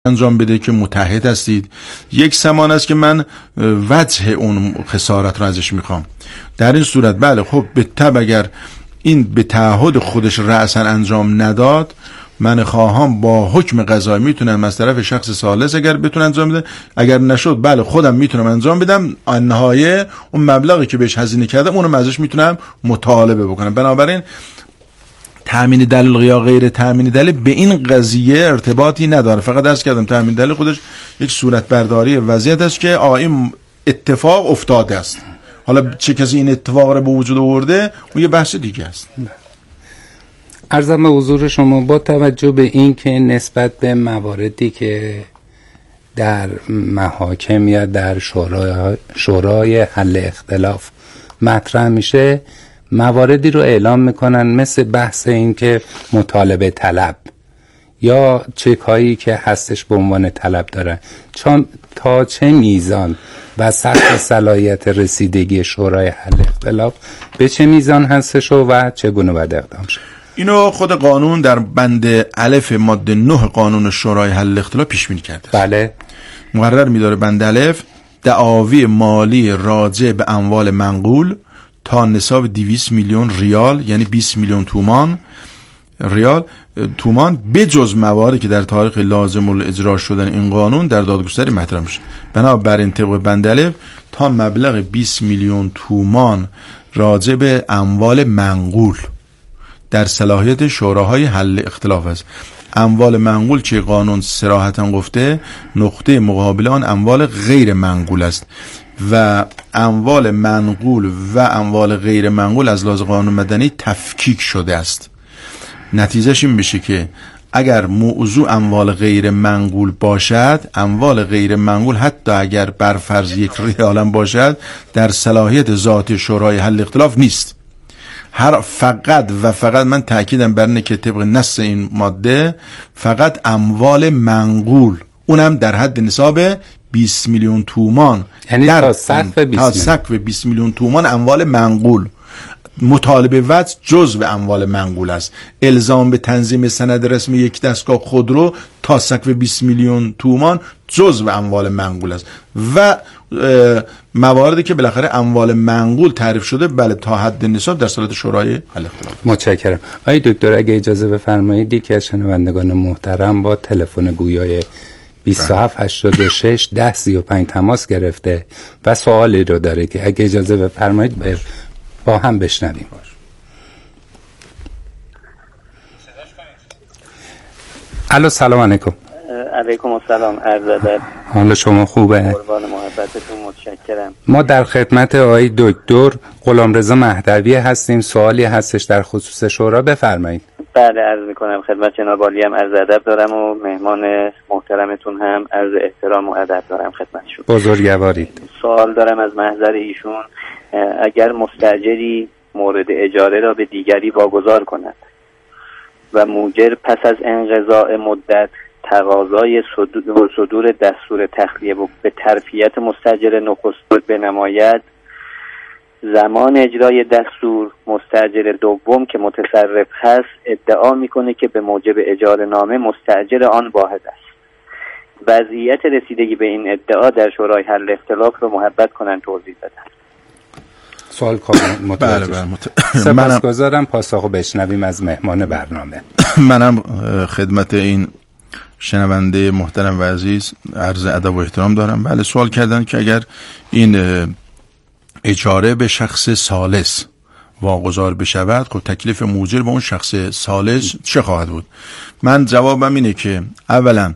انجام بده که متحد هستید، یک زمان است که من وجه اون خسارت رو ازش میخوام. در این صورت بله خب به تبع اگر این به تعهد خودش رأسا انجام نداد، من خواهم با حکم قضایی میتونم از طرف شخص ثالث اگر بتونم انجام بده، اگر نشد بله خودم میتونم انجام بدم، نهایه اون مبلغی که بهش هزینه کردم اونم ازش میتونم مطالبه بکنم. بنابراین تامین دلیل یا غیر تامین دلیل به این قضیه ارتباطی نداره. فقط عرض کردم تامین دلیل خودش یک صورت برداری وضعیت است که این اتفاق افتاده است. حالا چه کسی این اتفاق رو به وجود آورده اون یه بحث دیگه است. عرضم به حضور شما با توجه به این که نسبت به مواردی که در محاکم یا در شورای حل اختلاف مطرح میشه، مواردی رو اعلام میکنن مثل بحث این که مطالبه طلب یا چک هایی که هستش به عنوان طلب دارن، چون تا چه میزان و سطح صلاحیت رسیدگی شورای حل اختلاف به چه میزان هستش و چگونه باید اقدام شد. اینو خود قانون در بند الف ماده 9 قانون شورای حل اختلاف پیش بینی کرده. بله. مقرر می‌داره بند الف دعاوی مالی راجع به اموال منقول تا نصاب 200 میلیون ریال یعنی 20 میلیون تومان بجز مواردی که در تاریخ لازم الاجرا شدن این قانون در دادگستری مطرح میشه. بنابراین طبق بند الف تا مبلغ 20 میلیون تومان راجع به اموال منقول در صلاحیت شوراهای حل اختلاف است. اموال منقول که قانون صراحتاً گفته نقطه مقابل آن اموال غیر منقول است و اموال منقول و اموال غیر منقول از لحاظ قانون مدنی تفکیک شده است. نتیجهش این بشه که اگر موضوع اموال غیر منقول باشد، اموال غیر منقول حتی اگر بر فرض 1 ریال هم باشد در صلاحیت ذات شورای حل اختلاف نیست. فقط من تأکیدم بر اینه که طبق نص این ماده فقط اموال منقول، اونم در حد نصاب 20 میلیون تومان، یعنی تا سقف 20 میلیون تومان اموال منقول. مطالبه وجه جزء اموال منقول است. الزام به تنظیم سند رسمی یک دستگاه خودرو تا سقف 20 میلیون تومان جزء اموال منقول است و مواردی که بالاخره اموال منقول تعریف شده بله تا حد نصاب در صلاحیت شورای حل اختلاف. متشکرم. آقای دکتر اگه اجازه بفرمایید یکی از شنوندگان محترم با تلفن گویای 2786 1035 تماس گرفته و سوالی رو داره که اگه اجازه بفرمایید با هم بشنویم. الو سلام علیکم. علیکم السلام. عرض ادب. حال شما خوبه؟ قربان محبتتون متشکرم. ما در خدمت آقای دکتر غلامرضا مهدوی هستیم. سوالی هستش در خصوص شورا، بفرمایید. بله عرض میکنم خدمت جناب عالی هم عرض ادب دارم و مهمان محترمتون هم عرض احترام و ادب دارم خدمتشون. بزرگوارید. سوال دارم از محضر ایشون، اگر مستاجری مورد اجاره را به دیگری واگذار کند و موجر پس از انقضاء مدت تقاضای صدور دستور تخلیه به ترفیت مستاجر نخست بنماید، زمان اجرای دستور مستاجر دوم که متصرف هست ادعا میکنه که به موجب اجاره نامه مستاجر آن واحد است. وضعیت رسیدگی به این ادعا در شورای حل اختلاف رو محبت کنن توضیح بدن. سوال کامل متوجه. سپاسگزارم. پاسخو بشنویم از مهمان برنامه. منم خدمت این شنونده محترم و عزیز عرض ادب و احترام دارم. بله سوال کردن که اگر این اجاره به شخص ثالث واگذار بشود، خب تکلیف موجر با اون شخص ثالث چه خواهد بود؟ من جوابم اینه که اولا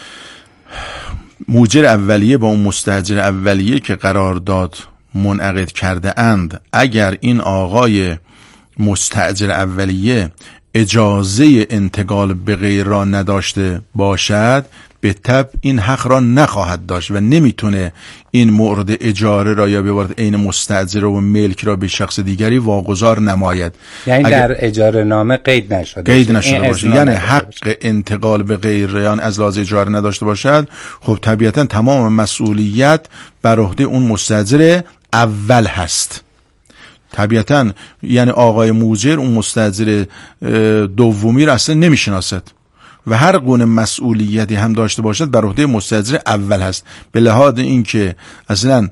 موجر اولیه با اون مستاجر اولیه که قرارداد منعقد کرده اند، اگر این آقای مستاجر اولیه اجازه انتقال به غیر را نداشته باشد، به طبع این حق را نخواهد داشت و نمیتونه این مورد اجاره را یا به عبارت عین مستاجر و ملک را به شخص دیگری واگذار نماید. یعنی در اجاره نامه قید نشده باشه. یعنی حق انتقال به غیریان از لحاظ اجاره نداشته باشد، خب طبیعتا تمام مسئولیت بر عهده اون مستاجر اول هست. طبیعتا یعنی آقای موجر اون مستاجر دومی را اصلا نمیشناسد و هر گونه مسئولیتی هم داشته باشد بر عهده مستاجر اول هست، به لحاظ اینکه اصلا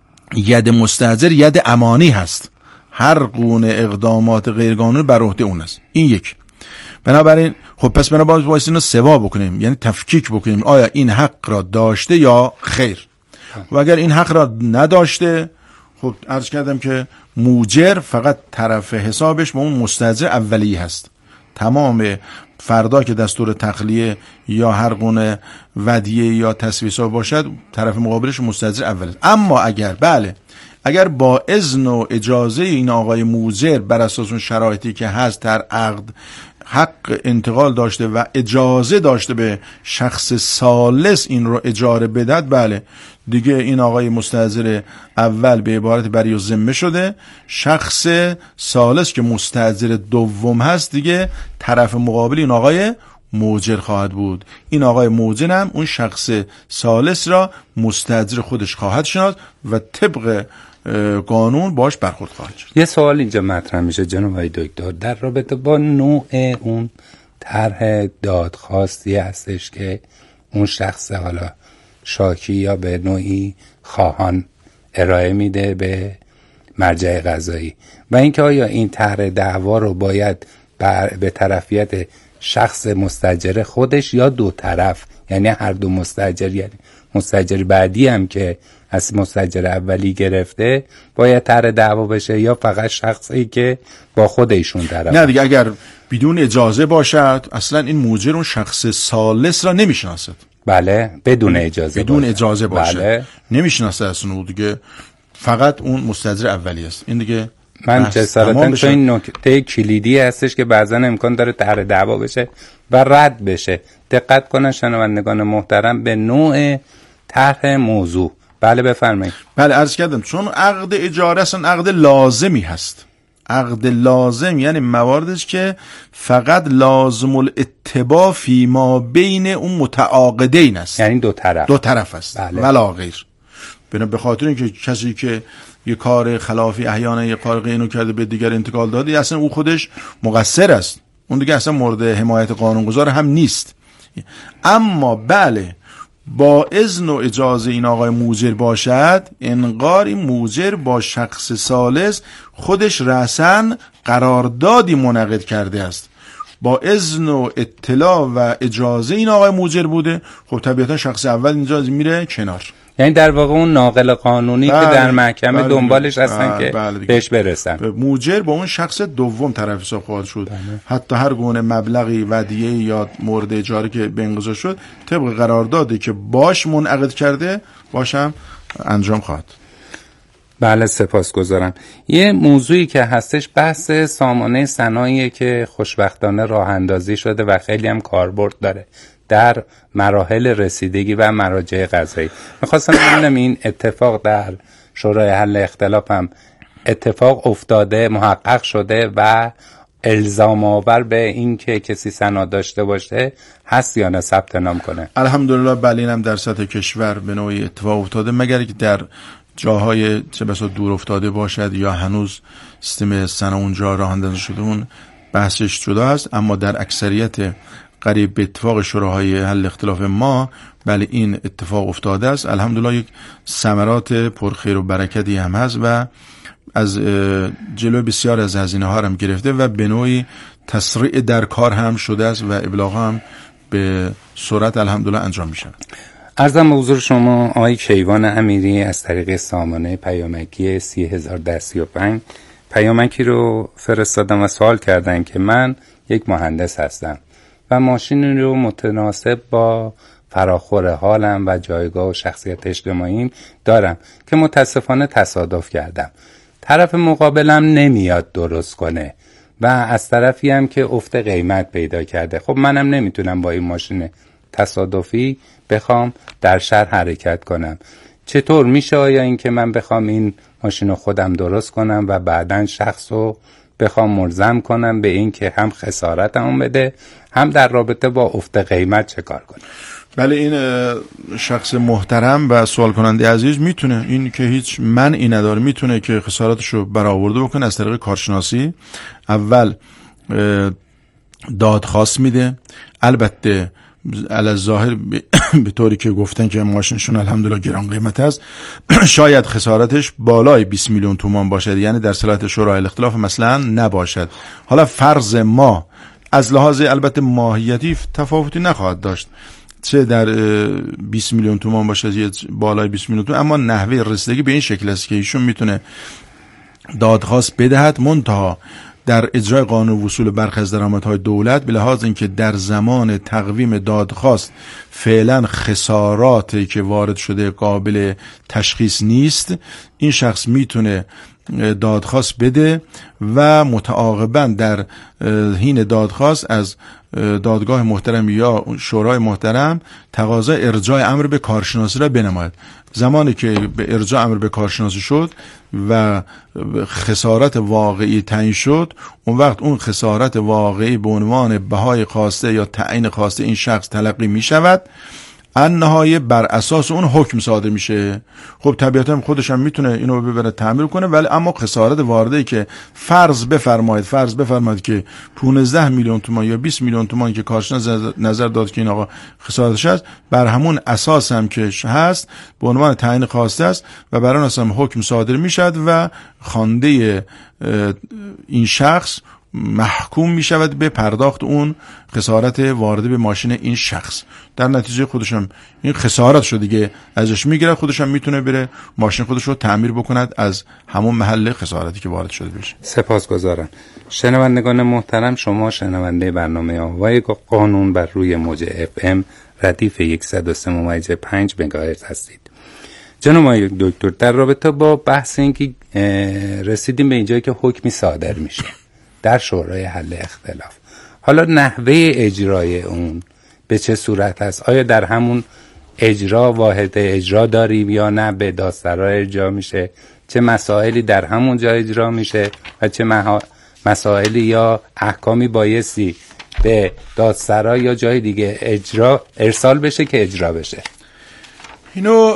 ید مستاجر ید امانی هست، هر گونه اقدامات غیرقانونی بر عهده اون است. این یک. بنابراین خب پس بنابراین باید اینو سوا بکنیم، یعنی تفکیک بکنیم آیا این حق را داشته یا خیر. و اگر این حق را نداشته، خب عرض کردم که موجر فقط طرف حسابش با اون مستاجر اولی هست. تمام فردا که دستور تخلیه یا هر گونه ودیعه یا تسویسا باشد، طرف مقابلش مستاجر اول است. اما اگر با اذن و اجازه این آقای موجر بر اساس اون شرایطی که هست در عقد حق انتقال داشته و اجازه داشته به شخص ثالث این رو اجاره بدهد، دیگه این آقای مستاجر اول به عبارت بری و ذمه شده، شخص ثالث که مستاجر دوم هست دیگه طرف مقابل این آقای موجر خواهد بود. این آقای موجر هم اون شخص ثالث را مستاجر خودش خواهد شناخت و طبق قانون باش برخورد خواهد شد. یه سوال اینجا مطرح میشه جناب آقای دکتر، در رابطه با نوع اون طرح دادخواستی هستش که اون شخص حالا شاکی یا به نوعی خواهان ارائه میده به مرجع قضایی، و اینکه آیا این طرح دعوا رو باید به طرفیت شخص مستاجر خودش یا دو طرف، یعنی هر دو مستاجر، یعنی مستاجر بعدی هم که از مستاجر اولی گرفته باید طرح دعوا بشه، یا فقط شخصی که با خودشون طرف؟ نه دیگه، اگر بدون اجازه باشد اصلا این موجر اون شخص ثالث را نمیشناسد. بله، بدون اجازه باشه. بله. نمیشناسه اصلا دیگه، فقط اون مستاجر اولی است. این دیگه من جسارتاً تو این نکته کلیدی هستش که بعضا امکان داره طرح دعوا بشه و رد بشه. دقت کنن شنوندگان محترم به نوع طرح موضوع. بله بفرمایید. بله عرض کردم چون عقد اجاره اصلا عقد لازمی هست. عقد لازم یعنی مواردش که فقط لازم الاتباع فی ما بین اون متعاقدین است، یعنی دو طرف است. بله. ولا غیر. به خاطر اینکه کسی که یه کار خلافی احیانا یه کار اینو کرده به دیگر انتقال داده، اصلا او خودش مقصر است، اون دیگه اصلا مورد حمایت قانونگذار هم نیست. اما بله با اذن و اجازه این آقای موجر باشد، انگار این موجر با شخص ثالث خودش رأساً قراردادی منعقد کرده است، با اذن و اطلاع و اجازه این آقای موجر بوده. خب طبیعتا شخص اول اینجا میره کنار، یعنی در واقع اون ناقل قانونی که در محکمه دنبالش هستن که بهش برسن. موجر با اون شخص دوم طرف حساب خواهد شد. حتی هر گونه مبلغی ودیعه یا مورد اجاره که به انقضا شد طبق قراردادی که باش منعقد کرده باشم انجام خواهد. بله سپاسگزارم. یه موضوعی که هستش بحث سامانه صنایعی که خوشبختانه راه اندازی شده و خیلی هم کاربرد داره در مراحل رسیدگی و مراجع قضایی. میخواستم ببینم این اتفاق در شورای حل اختلاف هم اتفاق افتاده، محقق شده و الزام آور به این که کسی سند داشته باشه هست یا نه ثبت نام کنه؟ الحمدلله بله، اینم در سطح کشور به نوعی اتفاق افتاده، مگر که در جاهای چه بسا دور افتاده باشد یا هنوز سیستم سنا اونجا راه اندازی شده، اون بحثش جدا هست. اما در اکثریت قریب به اتفاق شوراهای حل اختلاف ما بله این اتفاق افتاده است. الحمدلله یک ثمرات پرخیر و برکتی هم هست و از جلو بسیار از هزینه ها هم گرفته و به نوعی تسریع در کار هم شده است و ابلاغ هم به سرعت الحمدلله انجام میشه. عرضم به حضور شما آقای کیوان امیری از طریق سامانه پیامکی 30,1035 پیامکی رو فرستادم و سوال کردن که من یک مهندس هستم و ماشین رو متناسب با فراخور حالم و جایگاه و شخصیت اجتماعیم دارم که متاسفانه تصادف کردم. طرف مقابلم نمیاد درست کنه و از طرفی هم که افت قیمت پیدا کرده. خب منم نمیتونم با این ماشین تصادفی بخوام در شهر حرکت کنم. چطور میشه آیا این که من بخوام این ماشین رو خودم درست کنم و بعداً شخص رو بخوام ملزم کنم به این که هم خسارتمون بده هم در رابطه با افت قیمت چه کار کنم؟ بله این شخص محترم و سوال کننده عزیز میتونه، این که هیچ منعی نداره، میتونه که خسارتشو برآورده بکنه از طریق کارشناسی. اول دادخواست میده. البته علی ظاهر به طوری که گفتن که ماشینشون الحمدلله گران قیمت است، شاید خسارتش بالای 20 میلیون تومان باشد، یعنی در صلاحیت شورای الاختلاف مثلا نباشد. حالا فرض ما از لحاظ البته ماهیتی تفاوتی نخواهد داشت، چه در 20 میلیون تومان باشد یا بالای 20 میلیون تومان، اما نحوه رسیدگی به این شکل است که ایشون میتونه دادخواست بدهد، منتها در اجرای قانون وصول برخی از درآمدهای دولت به لحاظ اینکه در زمان تقویم دادخواست فعلا خساراتی که وارد شده قابل تشخیص نیست، این شخص میتونه دادخواست بده و متعاقباً در حین دادخواست از دادگاه محترم یا شورای محترم تقاضای ارجاع امر به کارشناسی را بنماید. زمانی که به ارجاع امر به کارشناسی شد و خسارت واقعی تعیین شد، اون وقت اون خسارت واقعی به عنوان بهای خواسته یا تعیین خواسته این شخص تلقی می شود. النهایه بر اساس اون حکم صادر میشه. خب طبیعتا خودش هم میتونه اینو ببره تعمیر کنه، ولی اما خسارت وارده که فرض بفرمایید که 15 میلیون تومان یا 20 میلیون تومان که کارشناس نظر داد که این آقا خسارتش هست، بر همون اساس هم که هست به عنوان تعیین خواسته است و بر اون اساس هم حکم صادر میشد و خوانده این شخص محکوم می شود به پرداخت اون خسارت وارده به ماشین این شخص. در نتیجه خودشم این خسارت شده دیگه ازش میگیره، خودشم میتونه بره ماشین خودش رو تعمیر بکند از همون محل خسارتی که وارد شده بشه. سپاسگزارم. شنوندگان محترم، شما شنونده برنامه آوای قانون بر روی موج FM ردیف 103.5 مگاهرتز هستید. جناب آقای دکتر، در رابطه با بحث این که رسیدیم به اینجایی که حکمی صادر میشه در شورای حل اختلاف، حالا نحوه اجرای اون به چه صورت هست؟ آیا در همون اجرا واحد اجرا داریم یا نه به دادسرا اجرا میشه؟ چه مسائلی در همون جا اجرا میشه و چه مسائلی یا احکامی بایستی به دادسرا یا جای دیگه ارسال بشه که اجرا بشه؟ اینو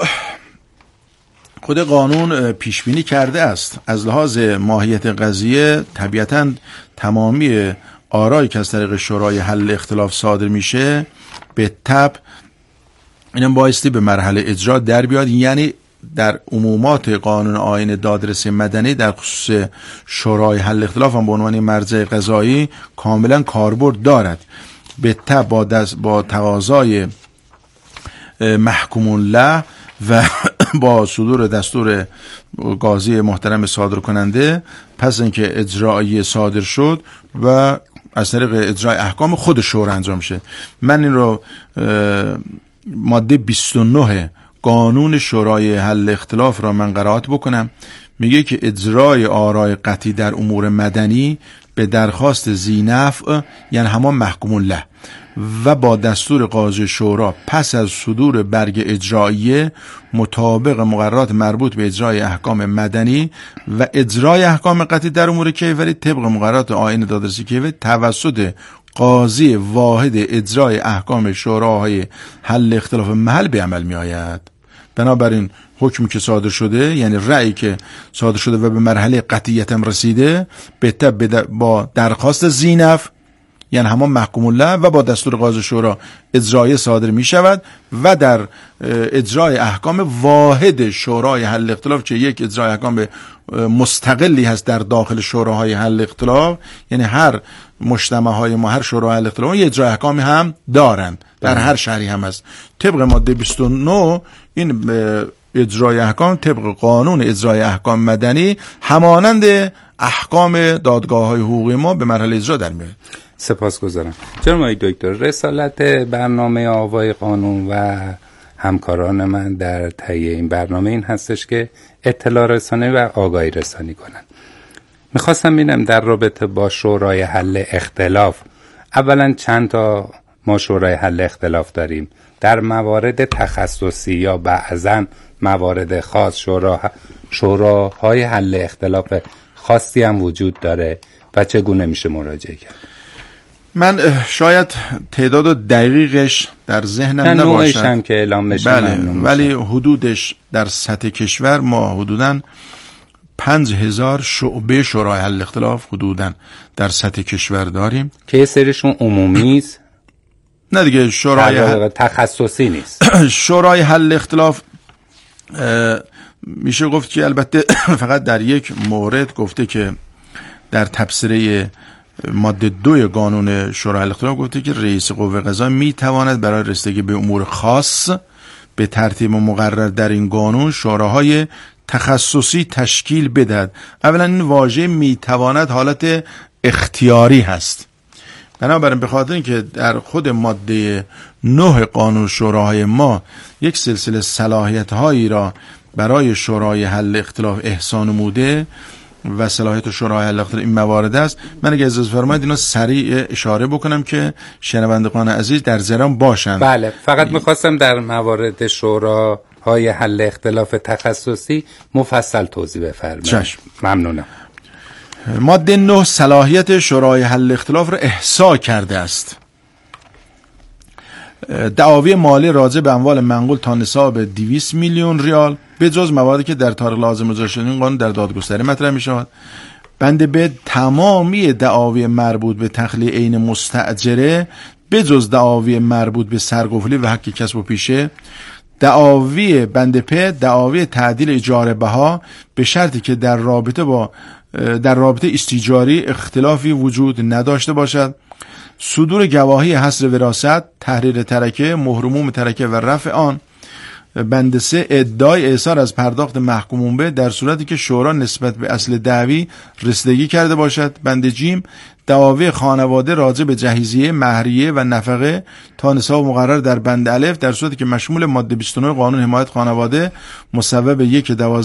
خود قانون پیش بینی کرده است. از لحاظ ماهیت قضیه طبیعتاً تمامی آرایی که از طریق شورای حل اختلاف صادر میشه به تبع اینم بایستی به مرحله اجرا در بیاد، یعنی در عمومات قانون آیین دادرسی مدنی در خصوص شورای حل اختلاف هم به عنوان مرجع قضایی کاملا کاربرد دارد. به تبع با تقاضای محکوم له و با صدور دستور قاضی محترم صادر کننده، پس اینکه اجرایی صادر شد و از طریق اجرای احکام خود شورا انجام شه. من این رو ماده 29 قانون شورای حل اختلاف را من قرائت بکنم. میگه که اجرای آرای قطعی در امور مدنی به درخواست ذی نفع، یعنی همان محکوم له، و با دستور قاضی شورا پس از صدور برگ اجراییه مطابق مقررات مربوط به اجرای احکام مدنی و اجرای احکام قطعی در امور کیفری طبق مقررات آیین دادرسی کیفری توسط قاضی واحد اجرای احکام شوراهای حل اختلاف محل به عمل می آید. بنابراین حکمی که صادر شده، یعنی رأیی که صادر شده و به مرحله قطعیت هم رسیده، با درخواست ذی نفع، یعنی همان محکوم له و با دستور قاضی شورا اجرایی صادر می شود و در اجرای احکام واحد شورای حل اختلاف که یک اجرای احکام مستقلی هست در داخل شوراهای حل اختلاف، یعنی هر مجتمع های ما، هر شورای حل اختلاف یک اجرای احکام هم دارند، در هر شهری هم هست. طبق ماده 29 این اجرای احکام طبق قانون اجرای احکام مدنی همانند احکام دادگاه های حقوقی ما به مرحله اجرا در میاد. سپاسگزارم. جناب آقای دکتر، رسالت برنامه آوای قانون و همکاران من در تهیه این برنامه این هستش که اطلاع رسانی و آگاهی رسانی کنند. میخواستم ببینم در رابطه با شورای حل اختلاف، اولا چند تا ما شورای حل اختلاف داریم؟ در موارد تخصصی یا بعضا موارد خاص شوراهای حل اختلاف خاصی هم وجود داره و چگونه میشه مراجعه کرد؟ من شاید تعداد دقیقش در ذهنم نباشد، نوعش هم که اعلام بشه. بله، ولی حدودش در سطح کشور ما حدوداً 5000 شعبه شورای حل اختلاف حدوداً در سطح کشور داریم که یه سریشون عمومی است، نه دیگه شورای تخصصی نیست. شورای حل اختلاف میشه گفت که البته فقط در یک مورد گفته که در تبصره ماده 2 قانون شورای حل اختلاف گفته که رئیس قوه قضاییه میتواند برای رسیدگی به امور خاص به ترتیب مقرر در این قانون شوراهای تخصصی تشکیل بدهد. اولا این واژه میتواند حالت اختیاری هست، بنابراین به خاطر اینکه در خود ماده 9 قانون شوراهای ما یک سلسله صلاحیت هایی را برای شورای حل اختلاف احسان نموده و صلاحیت شورای حل اختلاف این موارد است، من اگه اجازه فرمایید اینا سریع اشاره بکنم که شنوندگان عزیز در جریان باشند. بله، فقط میخواستم در موارد شوراهای حل اختلاف تخصصی مفصل توضیح بفرمایید. چشم. ممنونم. ماده 9 صلاحیت شورای حل اختلاف را احصا کرده است. دعاوی مالی راجع به اموال منقول تا نصاب 200 میلیون ریال به جز مواردی که در تاریخ لازم اجرا شده این قانون در دادگستری مطرح می شود. بند ب تمامی دعاوی مربوط به تخلیه عین مستاجره به جز دعاوی مربوط به سرقفلی و حق کسب و پیشه. دعاوی بند پ دعاوی تعدیل اجاره بها به شرطی که در رابطه استیجاری اختلافی وجود نداشته باشد. صدور گواهی حصر وراثت، تحریر ترکه، مهرموم ترکه و رفع آن. بند 3 ادعای ایثار از پرداخت محکوم به در صورتی که شورا نسبت به اصل دعوی رسیدگی کرده باشد. بند ج دعاوی خانواده راجع به جهیزیه، مهریه و نفقه تا نصاب مقرر در بند الف در صورتی که مشمول ماده 29 قانون حمایت خانواده مصوب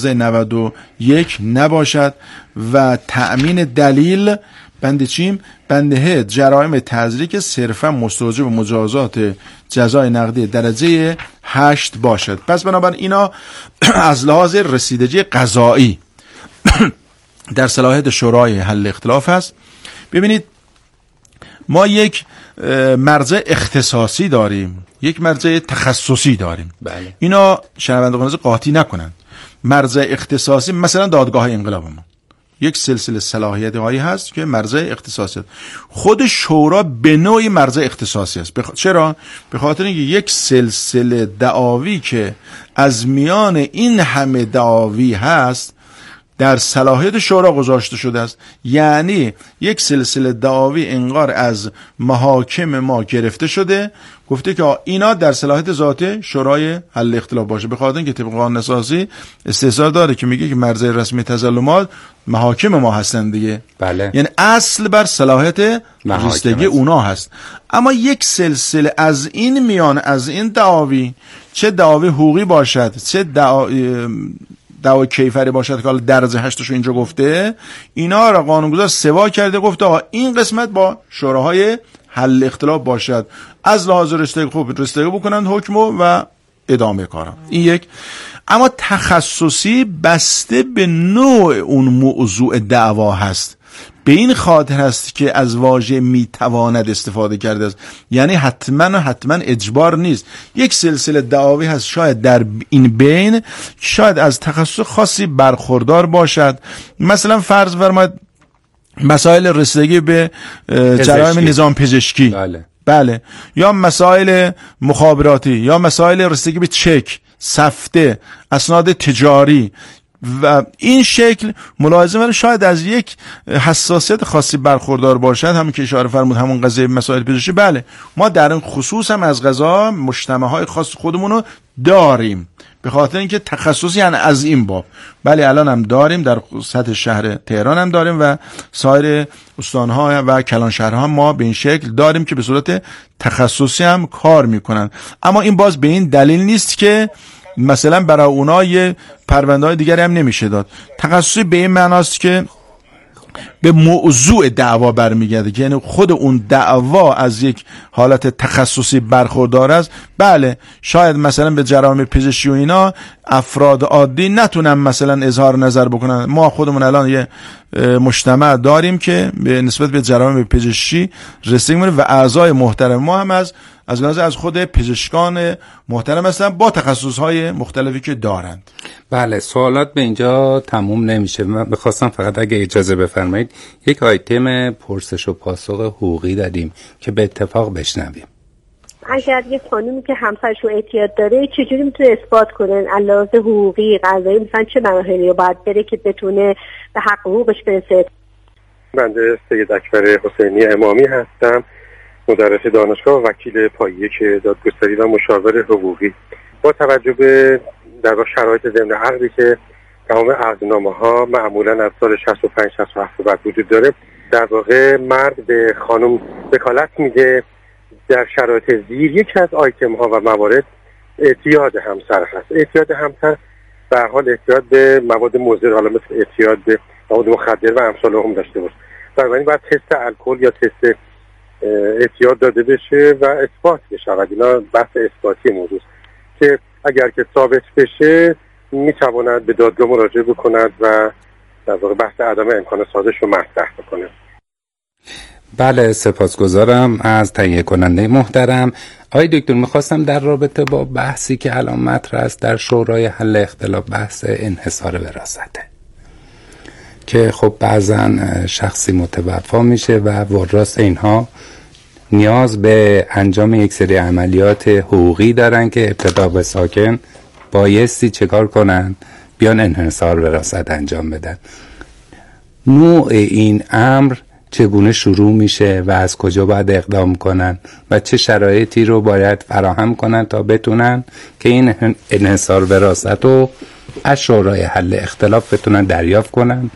1/12/91 نباشد. و تأمین دلیل. بند چیم؟ بند ه جرائم تزریق که صرفا مستوجب مجازات جزای نقدی درجه 8 باشد. پس بنابراین اینا از لحاظ رسیدگی قضایی در صلاحیت شورای حل اختلاف هست. ببینید ما یک مرجع اختصاصی داریم، یک مرجع تخصصی داریم. بله. اینا شنوندگان قاطی نکنند. مرجع اختصاصی مثلا دادگاه انقلاب ما یک سلسله صلاحیت هایی هست که مرجع اختصاصی است. خود شورا به نوعی مرجع اختصاصی است. چرا؟ به خاطر اینکه یک سلسله دعاوی که از میان این همه دعاوی هست در صلاحیت شورا گذاشته شده است. یعنی یک سلسله دعاوی انگار از محاکم ما گرفته شده، گفته که اینا در صلاحیت ذات شورای حل اختلاف باشه. به خاطر اینکه طبق قانون اساسی استحضار داره که میگه که مرجع رسمی تظلمات محاکم ما هستن دیگه. بله. یعنی اصل بر صلاحیت رسیدگی اونا هست. اما یک سلسله از این میان از این دعاوی، چه دعاوی حقوقی باشد چه دعوای کیفری باشد که حالا درجه 8 رو اینجا گفته، اینا را قانونگذار سوا کرده، گفته آقا این قسمت با شوراهای حل اختلاف باشد، از لحاظ رسیدگی خوب رسیدگی بکنند حکمو و ادامه کارم. این یک. اما تخصصی بسته به نوع اون موضوع دعوا هست. به این خاطر هست که از واژه میتواند استفاده کرده است. یعنی حتما اجبار نیست. یک سلسله دعاوی هست شاید در این بین شاید از تخصص خاصی برخوردار باشد. مثلا فرض فرمایید مسائل رسیدگی به جرایم نظام پزشکی. بله. یا مسائل مخابراتی، یا مسائل رسیدگی به چک، سفته، اسناد تجاری و این شکل ملاحظه شاید از یک حساسیت خاصی برخوردار باشد. همون که اشاره فرمود همون قضیه مسائل پزشکی. بله ما در این خصوص هم از قضا مجتمع‌های خاص خودمونو داریم به خاطر اینکه تخصصی یعنی از این باب. بله الان هم داریم، در سطح شهر تهران هم داریم و سایر استان‌ها و کلان شهرها ما به این شکل داریم که به صورت تخصصی هم کار میکنن. اما این باز به این دلیل نیست که مثلا برای اونا یه پرونده‌های دیگری هم نمیشه داد. تخصصی به این معناست که به موضوع دعوا برمیگرده، که یعنی خود اون دعوا از یک حالت تخصصی برخوردار است. بله شاید مثلا به جرایم پزشکی و اینا افراد عادی نتونن مثلا اظهار نظر بکنن. ما خودمون الان یه مجتمع داریم که به نسبت به جرایم پزشکی رسیدگی می‌کنه و اعضای محترم ما هم از خود پزشکان محترم هستن با تخصصهای مختلفی که دارند. بله، سوالات به اینجا تموم نمیشه. من بخواستم فقط اگه اجازه بفرمایید یک آیتم پرسش و پاسخ حقوقی داریم که به اتفاق بشنویم. اگر یک خانومی که همسرش رو اعتیاد داره چجوری میتونه اثبات کنه علاوه حقوقی قضایی مثلا چه مراحلی رو باید بره که بتونه به حق حقوقش برسه؟ بنده سید اکبر حسینی امامی هستم، مدرس دانشگاه و وکیل پایه دادگستری و مشاور حقوقی. با توجه به در واقع شرایط ضمن عقدی که تمام عقدنامه‌ها معمولا از سال 65 67 بعد وجود داره، در واقع مرد به خانم وکالت میده در شرایط زیر. یکی از آیتم ها و موارد اعتیاد همسر هست. اعتیاد همسر به حال اعتیاد به مواد مضر، حالا مثل اعتیاد به مواد مخدر و امثال هم داشته باشه. بنابراین باید تست الکل یا تست اعتیاد داده بشه و اثبات بشه. اینا بحث اثباتی موضوع که اگر که ثابت بشه میتواند به دادگاه مراجعه بکند و در واقع بحث عدم امکان سازش رو مطرح بکنه. بله، سپاسگزارم از تهیه کننده محترم. آقای دکتر، میخواستم در رابطه با بحثی که الان مطرح است در شورای حل اختلاف، بحث انحصار وراثته که خب بعضا شخصی متوفا میشه و وراث اینها نیاز به انجام یک سری عملیات حقوقی دارن که ابتدا به ساکن بایستی چکار کنن؟ بیان انحصار وراثت انجام بدن. نوع این امر چگونه شروع میشه و از کجا باید اقدام کنن و چه شرایطی رو باید فراهم کنن تا بتونن که این انحصار وراثت رو از شورای حل اختلاف بتونن دریافت کنن؟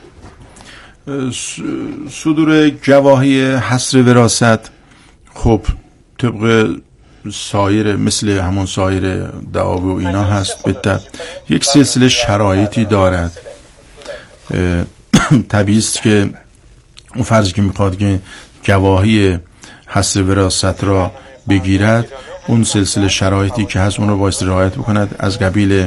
صدور گواهی حصر وراثت خب طبق سایر مثل همون سایر دعاوی و اینا هست، بهتر یک سلسله شرایطی دارد. طبیعی است که اون فرضی که میخواد که گواهی حصر وراثت را بگیرد، اون سلسله شرایطی که هست اون رو باید رعایت بکند، از قبیل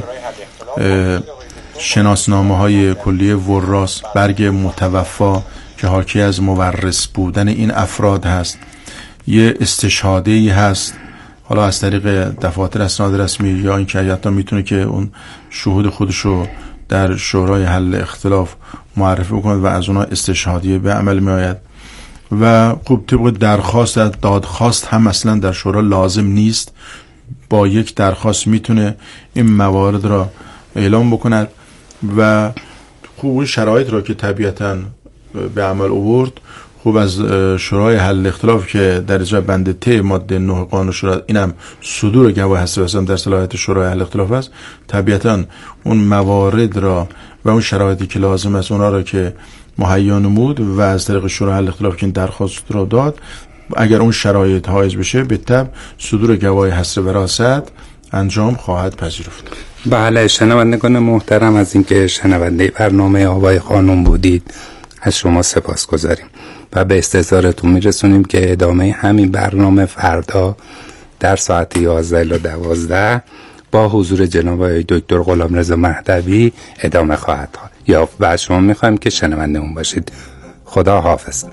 شناسنامه های کلیه وراث، برگ متوفا که حاکی از مورث بودن این افراد هست، یه استشهادی هست، حالا از طریق دفاتر اسناد رسمی یا این که حتی میتونه که اون شهود خودشو در شورای حل اختلاف معرفی بکنه و از اونها استشهادیه به عمل می آید. و خب طبق درخواست دادخواست هم اصلا در شورا لازم نیست، با یک درخواست میتونه این موارد را اعلام بکند و خوب شرایط را که طبیعتاً به عمل آورد خوب از شورای حل اختلاف که در اجرای بند ت ماده 9 قانون شورا، اینم صدور گواهی حصر وراثت در صلاحیت شورای حل اختلاف است، طبیعتاً اون موارد را و اون شرایطی که لازم است اونها را که مهیا نمود و از طریق شورای حل اختلاف که این درخواست را داد، اگر اون شرایط حائز بشه به تبع صدور گواهی حصر وراثت انجام خواهد پذیرفت. بله، شنوندگان محترم، از اینکه شنونده برنامه آوای خانم بودید از شما سپاسگزاریم و به استحضارتون میرسونیم که ادامه همین برنامه فردا در ساعت 11 الی 12 با حضور جناب آقای دکتر غلامرضا مهدوی ادامه خواهد یافت و از شما میخوایم که شنونده اون باشید. خدا حافظ.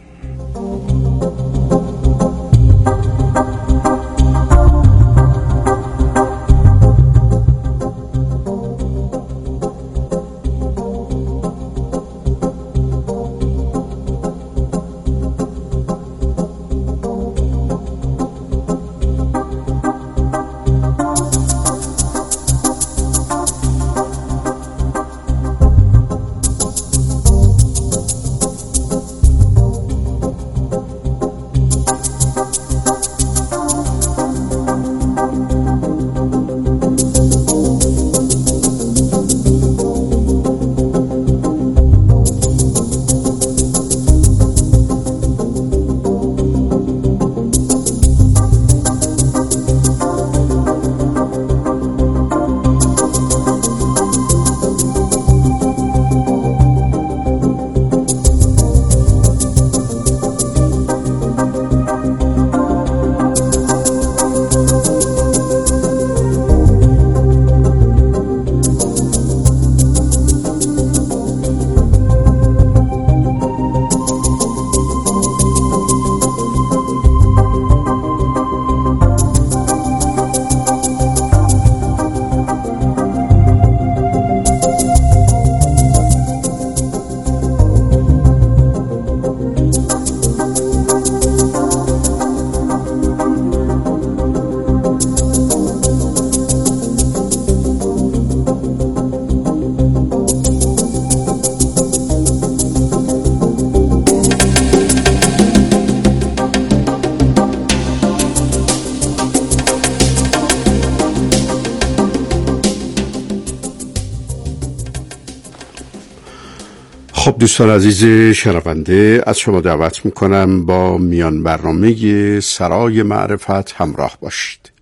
خب دوستان عزیز شنونده، از شما دعوت میکنم با میان برنامه سرای معرفت همراه باشید.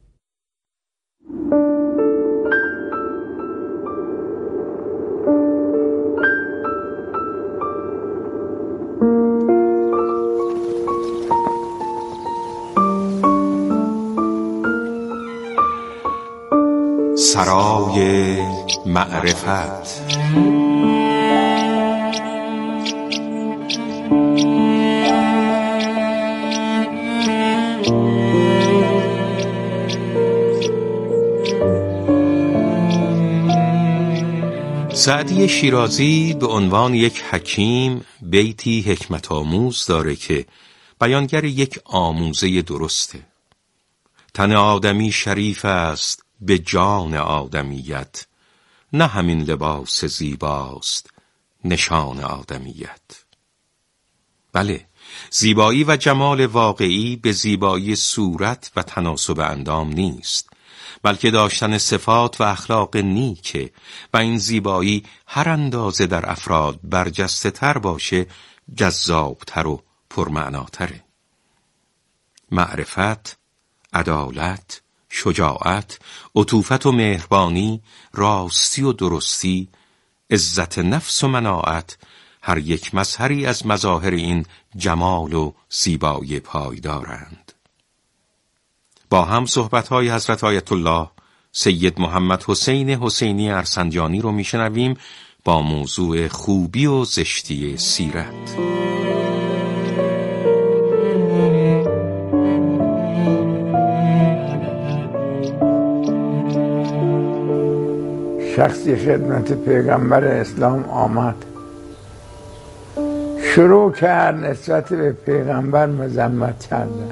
سرای معرفت. سعدی شیرازی به عنوان یک حکیم بیتی حکمت آموز داره که بیانگر یک آموزه درسته. تن آدمی شریف است به جان آدمیت، نه همین لباس زیباست نشان آدمیت. بله، زیبایی و جمال واقعی به زیبایی صورت و تناسب اندام نیست، بلکه داشتن صفات و اخلاق نیکه و این زیبایی هر اندازه در افراد برجسته تر باشه جذابتر و پرمعناتره. معرفت، عدالت، شجاعت، عطوفت و مهربانی، راستی و درستی، عزت نفس و مناعت، هر یک مظهری از مظاهر این جمال و زیبایی پایدارند. با هم صحبت‌های حضرت آیت الله سید محمد حسین حسینی ارسنجانی رو میشنویم با موضوع خوبی و زشتی سیرت. شخصی خدمت پیغمبر اسلام آمد، شروع کرد نسبت به پیغمبر مذمت کردن.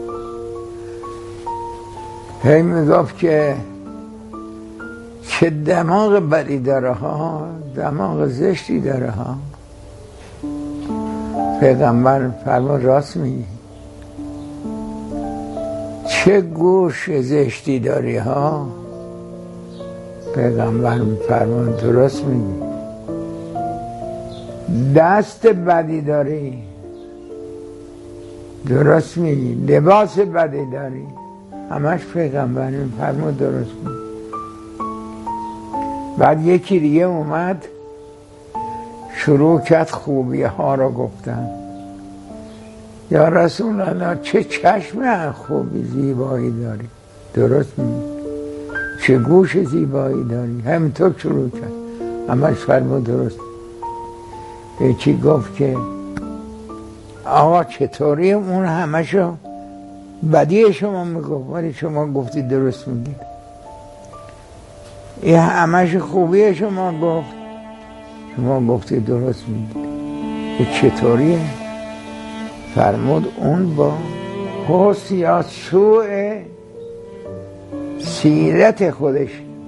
هی میگفت که چه دماغ بدی داره ها، دماغ زشتی داره ها. پیغمبر فرمود راست میگی. چه گوش زشتی داری ها. پیغمبر فرمود درست میگی. دست بدی داری، درست میگی. لباس بدی داری، همش پیغمبر فرمود درست میگی. بعد یکی دیگه اومد شروع کرد خوبی ها رو گفتن. یا رسول الله چه چشم خوبی زیبایی داری، درست میگی. چه گوش زیبایی داری، همینطور شروع کرد. همش فرمود درست. یکی گفت که آقا چطوری اون همشو بدی شما میگفت ولی شما گفتی درست میگی. این همش خوبی شما گفت، شما گفتی درست میگی. چطوریه؟ فرمود اون با حسن یا سوء سیرت خودش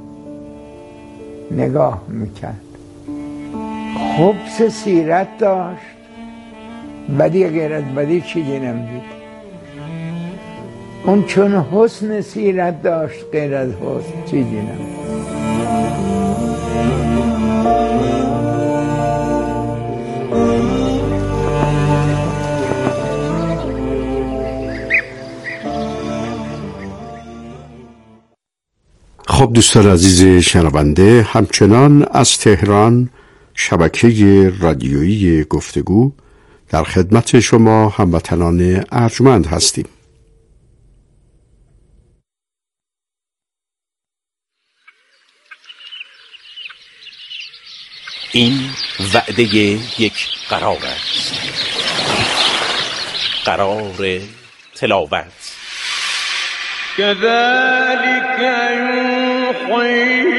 نگاه میکرد. خبث سیرت داشت، بدی غیر از بدی چیزی نمیدید. اون چون حسن سیرت داشت غیر از حسن چیزی نمیدید. خب دوستان عزیز شنونده، همچنان از تهران شبکه رادیویی گفتگو در خدمت شما هموطنان ارجمند هستیم. این وعده یک قرار است، قرار تلاوت. كذلك يوحي